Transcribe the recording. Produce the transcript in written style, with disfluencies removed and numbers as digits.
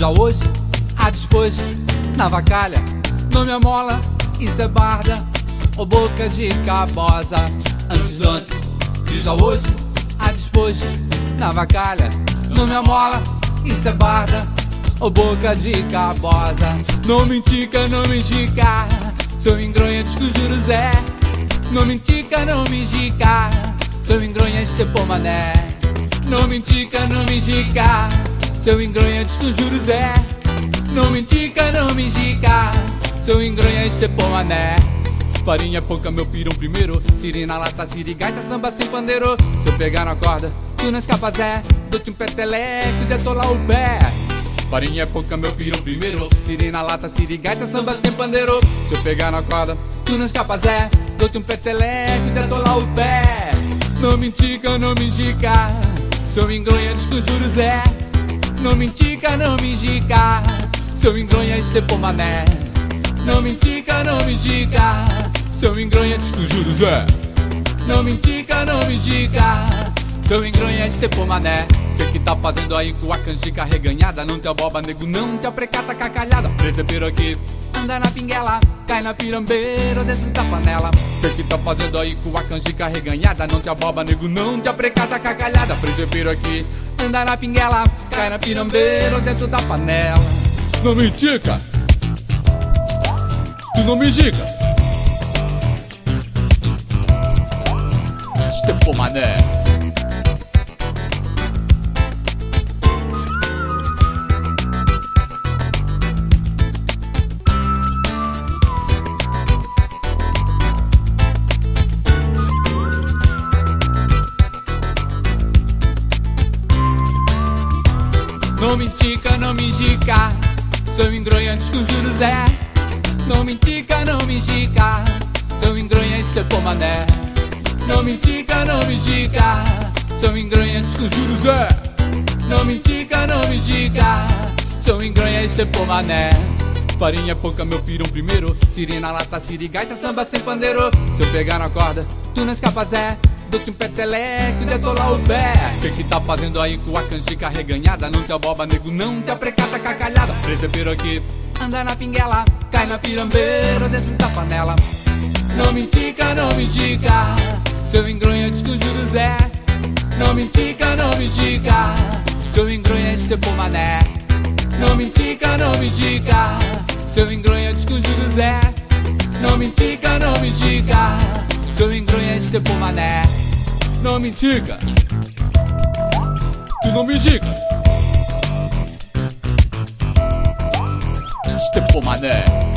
já hoje, a dispôs, na vacalha, não me amola, isso é barda, ou boca de cabosa. Antes do antes, de já hoje, a dispôs, na vacalha, não me amola, isso é barda, ou boca de cabosa. Não me indica, não me indica, seu engronha diz que os juros é. Não me indica, não me indica, seu engronha estepou mané. Não me indica, não me indica, seu engronha diz que os juros é. Não me indica, não me indica, seu engronha estepou mané. Farinha pouca, meu pirão primeiro, sirina, lata, sirigaita, samba sem pandeiro. Se eu pegar na corda, tu não escapa Zé, dou-te um peteleco e detolar o pé. Farinha é pouca, meu pirão primeiro, sirina, lata, sirigaita, samba sem pandeiro. Se eu pegar na corda, tu não escapa Zé, dou-te um peteleco e detolar o pé. Não me indica, não me indica, seu engronha diz que os juros é. Não me indica, não me indica, seu engronha estepou mané. Não me indica, não me indica, seu engronha diz que os juros é. Não me indica, não me indica, seu engronha estepou mané. Que tá fazendo aí com a canjica reganhada? Não te aboba, nego, não te aprecata cacalhada. Presepeiro aqui, anda na pinguela, cai na pirambeira dentro da panela. Que tá fazendo aí com a canjica reganhada? Não te aboba, nego, não te aprecata cacalhada. Presepeiro aqui, anda na pinguela, cai na pirambeira dentro da panela. Não me indica, tu não me indica, estepou mané. Não me indica, não me indica, seu engronha diz que os juros é. Não me indica, não me indica, seu engronha estepou mané. Não me indica, não me indica, seu engronha diz que os juros é. Não me indica, não me indica, seu engronha estepou mané. Farinha pouca, meu pirão primeiro, sirina, lata, sirigaita, samba sem pandeiro. Se eu pegar na corda, tu não escapa Zé, dou-te um peteleco e detolar o pé. Que tá fazendo aí com a canjica reganhada? Não te aboba, nego, não te aprecata cacalhada. Presepeiro aqui, anda na pinguela, cai na pirambeira dentro da panela. Não me indica, não me indica, seu engronha diz que os juros é. Não me indica, não me indica, seu engronha estepou mané. Não me indica, não me indica, seu engronha diz que os juros é. Não me indica, não me indica, seu engronha estepou mané. Não me indica, tu não me indica, estepou mané.